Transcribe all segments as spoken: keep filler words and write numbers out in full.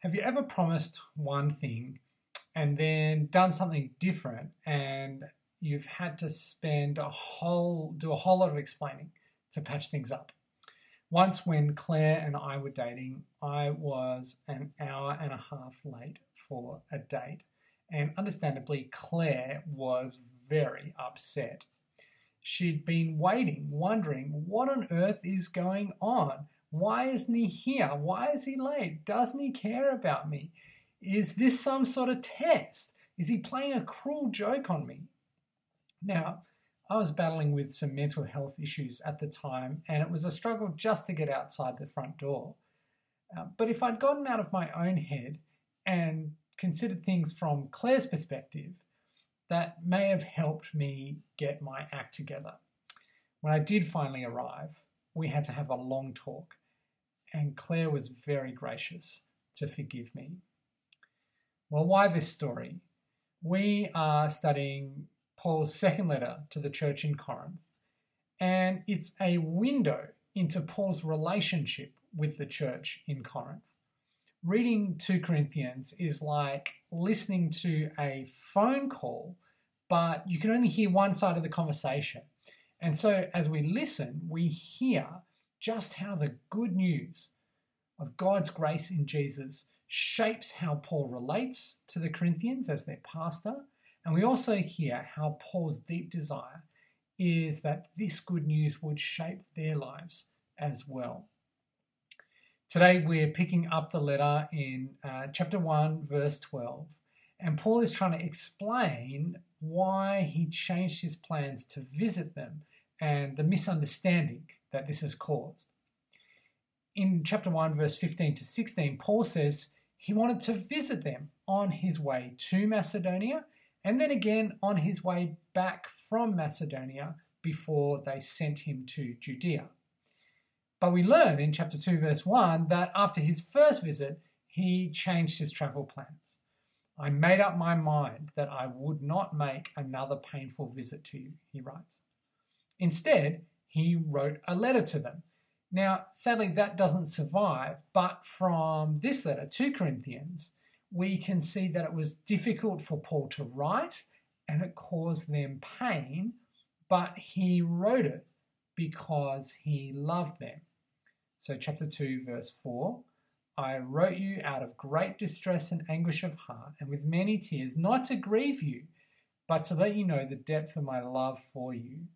Have you ever promised one thing and then done something different and you've had to spend a whole, do a whole lot of explaining to patch things up? Once when Claire and I were dating, I was an hour and a half late for a date. And understandably, Claire was very upset. She'd been waiting, wondering what on earth is going on? Why isn't he here? Why is he late? Doesn't he care about me? Is this some sort of test? Is he playing a cruel joke on me? Now, I was battling with some mental health issues at the time, and it was a struggle just to get outside the front door. Uh, but if I'd gotten out of my own head and considered things from Claire's perspective, that may have helped me get my act together. When I did finally arrive, we had to have a long talk, and Claire was very gracious to forgive me. Well, why this story? We are studying Paul's second letter to the church in Corinth, and it's a window into Paul's relationship with the church in Corinth. Reading Second Corinthians is like listening to a phone call, but you can only hear one side of the conversation. And so as we listen, we hear just how the good news of God's grace in Jesus shapes how Paul relates to the Corinthians as their pastor. And we also hear how Paul's deep desire is that this good news would shape their lives as well. Today we're picking up the letter in uh, chapter one, verse twelve. And Paul is trying to explain why he changed his plans to visit them and the misunderstanding that this has caused. In chapter one, verse fifteen to sixteen, Paul says he wanted to visit them on his way to Macedonia and then again on his way back from Macedonia before they sent him to Judea. But we learn in chapter two, verse one, that after his first visit, he changed his travel plans. I made up my mind that I would not make another painful visit to you, he writes. Instead, he wrote a letter to them. Now, sadly, that doesn't survive, but from this letter to Corinthians, we can see that it was difficult for Paul to write and it caused them pain, but he wrote it because he loved them. So chapter two, verse four, I wrote you out of great distress and anguish of heart and with many tears, not to grieve you, but to let you know the depth of my love for you.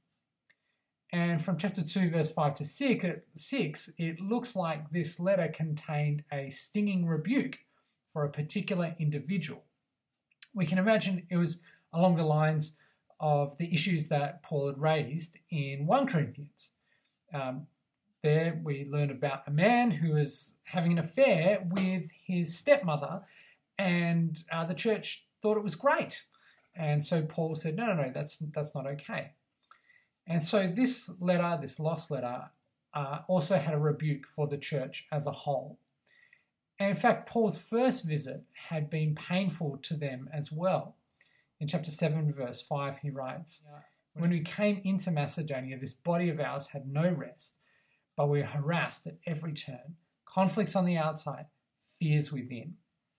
And from chapter two, verse five to six, it looks like this letter contained a stinging rebuke for a particular individual. We can imagine it was along the lines of the issues that Paul had raised in First Corinthians. Um, there we learn about a man who was having an affair with his stepmother, and uh, the church thought it was great. And so Paul said, no, no, no, that's, that's not okay. And so this letter, this lost letter, uh, also had a rebuke for the church as a whole. And in fact, Paul's first visit had been painful to them as well. In chapter seven, verse five, he writes, when we came into Macedonia, this body of ours had no rest, but we were harassed at every turn. Conflicts on the outside, fears within.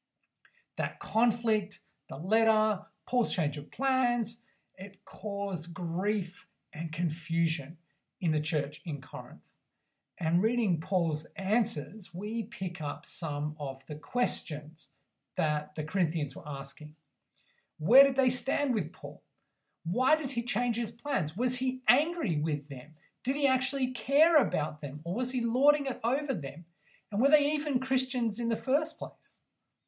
That conflict, the letter, Paul's change of plans, it caused grief and confusion in the church in Corinth. And reading Paul's answers, we pick up some of the questions that the Corinthians were asking. Where did they stand with Paul? Why did he change his plans? Was he angry with them? Did he actually care about them? Or was he lording it over them? And were they even Christians in the first place?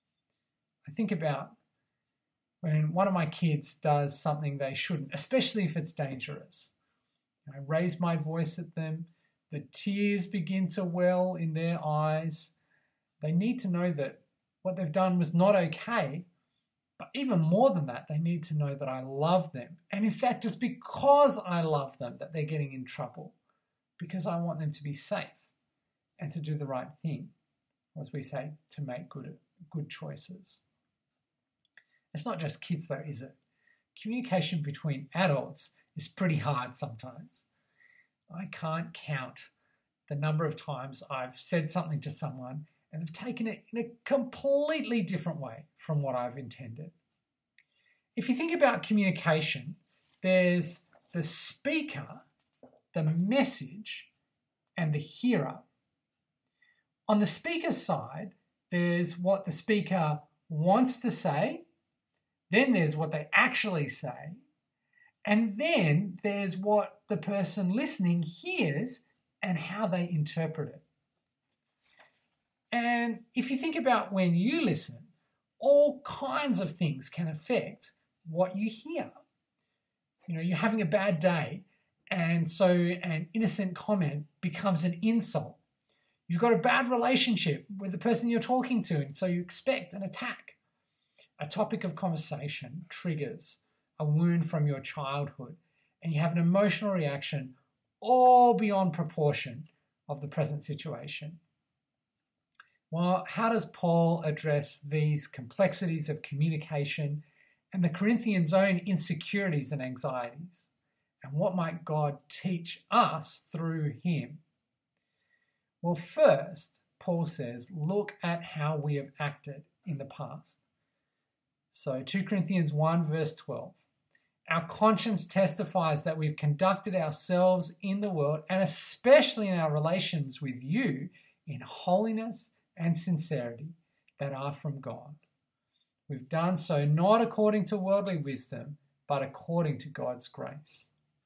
I think about when one of my kids does something they shouldn't, especially if it's dangerous. I raise my voice at them. The tears begin to well in their eyes. They need to know that what they've done was not okay. But even more than that, they need to know that I love them. And in fact, it's because I love them that they're getting in trouble. Because I want them to be safe and to do the right thing. Or as we say, to make good, good choices. It's not just kids though, is it? Communication between adults is pretty hard sometimes. I can't count the number of times I've said something to someone and have taken it in a completely different way from what I've intended. If you think about communication, there's the speaker, the message, and the hearer. On the speaker side, there's what the speaker wants to say, then there's what they actually say, and then there's what the person listening hears and how they interpret it. And if you think about when you listen, all kinds of things can affect what you hear. You know, you're having a bad day, and so an innocent comment becomes an insult. You've got a bad relationship with the person you're talking to, and so you expect an attack. A topic of conversation triggers a wound from your childhood, and you have an emotional reaction all beyond proportion of the present situation. Well, how does Paul address these complexities of communication and the Corinthians' own insecurities and anxieties? And what might God teach us through him? Well, first, Paul says, look at how we have acted in the past. So two Corinthians one verse twelve. Our conscience testifies that we've conducted ourselves in the world, and especially in our relations with you, in holiness and sincerity that are from God. We've done so not according to worldly wisdom, but according to God's grace.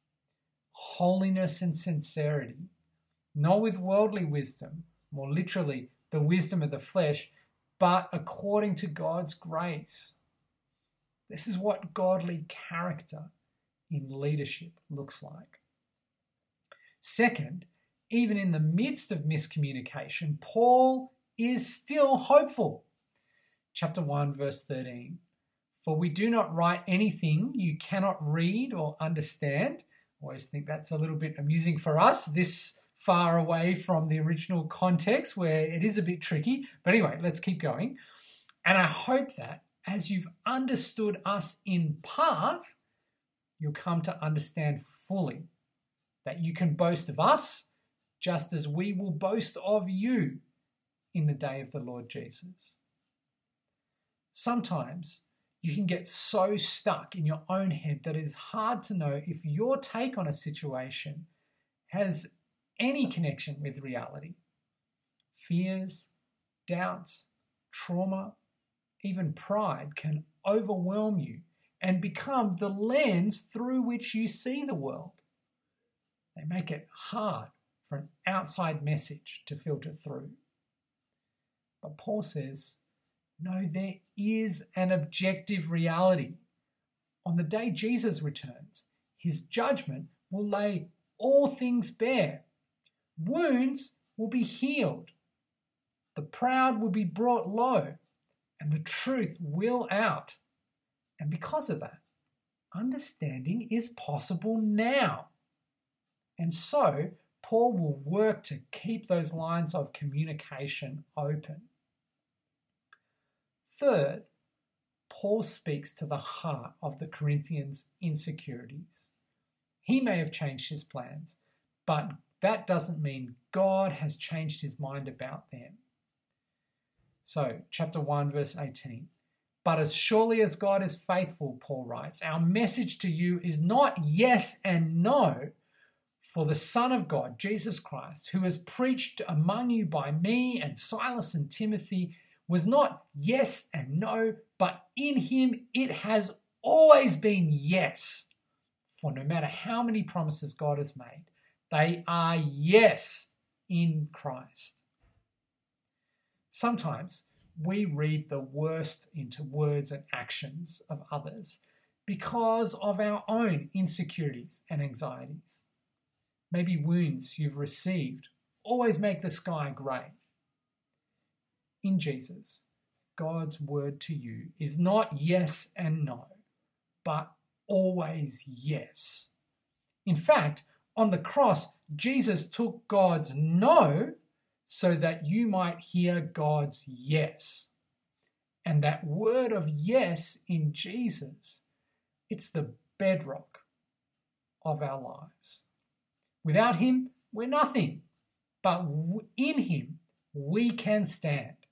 Holiness and sincerity, not with worldly wisdom, more literally the wisdom of the flesh, but according to God's grace. This is what godly character in leadership looks like. Second, even in the midst of miscommunication, Paul is still hopeful. Chapter one, verse thirteen. For we do not write anything you cannot read or understand. I always think that's a little bit amusing for us, this far away from the original context where it is a bit tricky. But anyway, let's keep going. And I hope that as you've understood us in part, you'll come to understand fully that you can boast of us just as we will boast of you in the day of the Lord Jesus. Sometimes you can get so stuck in your own head that it's hard to know if your take on a situation has any connection with reality. Fears, doubts, trauma, even pride can overwhelm you and become the lens through which you see the world. They make it hard for an outside message to filter through. But Paul says, no, there is an objective reality. On the day Jesus returns, his judgment will lay all things bare. Wounds will be healed. The proud will be brought low, and the truth will out. And because of that, understanding is possible now. And so, Paul will work to keep those lines of communication open. Third, Paul speaks to the heart of the Corinthians' insecurities. He may have changed his plans, but that doesn't mean God has changed his mind about them. So, chapter one, verse eighteen. But as surely as God is faithful, Paul writes, our message to you is not yes and no, for the Son of God, Jesus Christ, who was preached among you by me and Silas and Timothy, was not yes and no, but in him it has always been yes. For no matter how many promises God has made, they are yes in Christ. Sometimes we read the worst into words and actions of others because of our own insecurities and anxieties. Maybe wounds you've received always make the sky grey. In Jesus, God's word to you is not yes and no, but always yes. In fact, on the cross, Jesus took God's no so that you might hear God's yes. And that word of yes in Jesus, it's the bedrock of our lives. Without him, we're nothing, but in him, we can stand.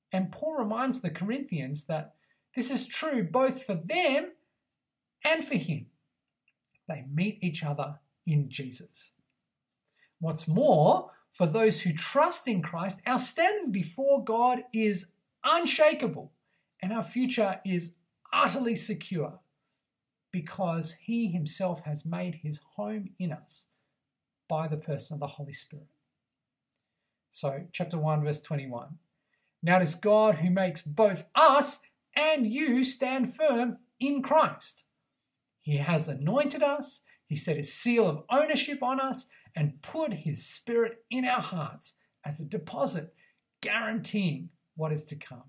And Paul reminds the Corinthians that this is true both for them and for him. They meet each other in Jesus. What's more, for those who trust in Christ, our standing before God is unshakable and our future is utterly secure because he himself has made his home in us by the person of the Holy Spirit. So, chapter one, verse twenty-one. Now it is God who makes both us and you stand firm in Christ. He has anointed us, he set his seal of ownership on us, and put his Spirit in our hearts as a deposit, guaranteeing what is to come.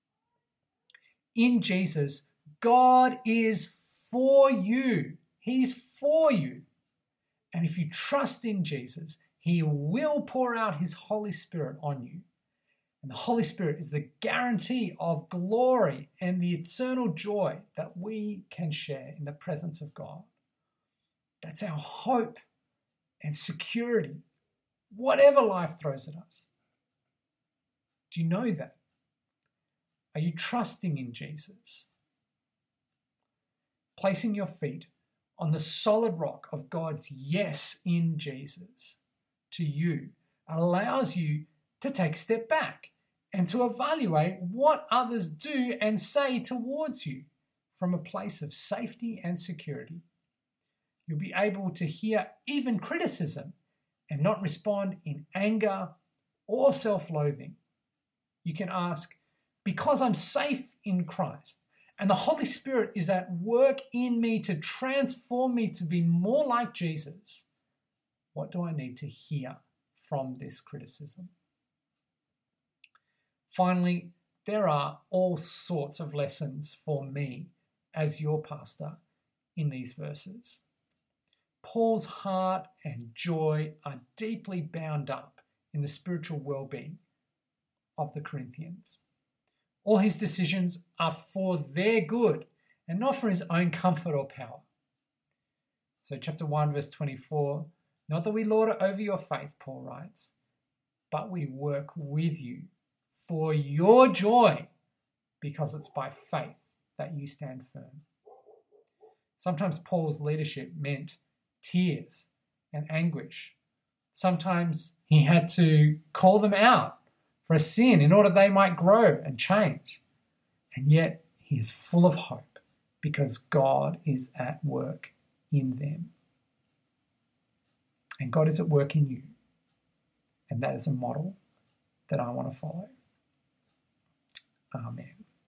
In Jesus, God is for you. He's for you. And if you trust in Jesus, he will pour out his Holy Spirit on you. And the Holy Spirit is the guarantee of glory and the eternal joy that we can share in the presence of God. That's our hope and security, whatever life throws at us. Do you know that? Are you trusting in Jesus? Placing your feet on the solid rock of God's yes in Jesus to you allows you to take a step back and to evaluate what others do and say towards you from a place of safety and security. You'll be able to hear even criticism and not respond in anger or self-loathing. You can ask, because I'm safe in Christ and the Holy Spirit is at work in me to transform me to be more like Jesus, what do I need to hear from this criticism? Finally, there are all sorts of lessons for me as your pastor in these verses. Paul's heart and joy are deeply bound up in the spiritual well-being of the Corinthians. All his decisions are for their good and not for his own comfort or power. So chapter one, verse twenty-four, not that we lord it over your faith, Paul writes, but we work with you for your joy because it's by faith that you stand firm. Sometimes Paul's leadership meant tears and anguish. Sometimes he had to call them out for a sin in order they might grow and change. And yet he is full of hope because God is at work in them. And God is at work in you. And that is a model that I want to follow. Amen.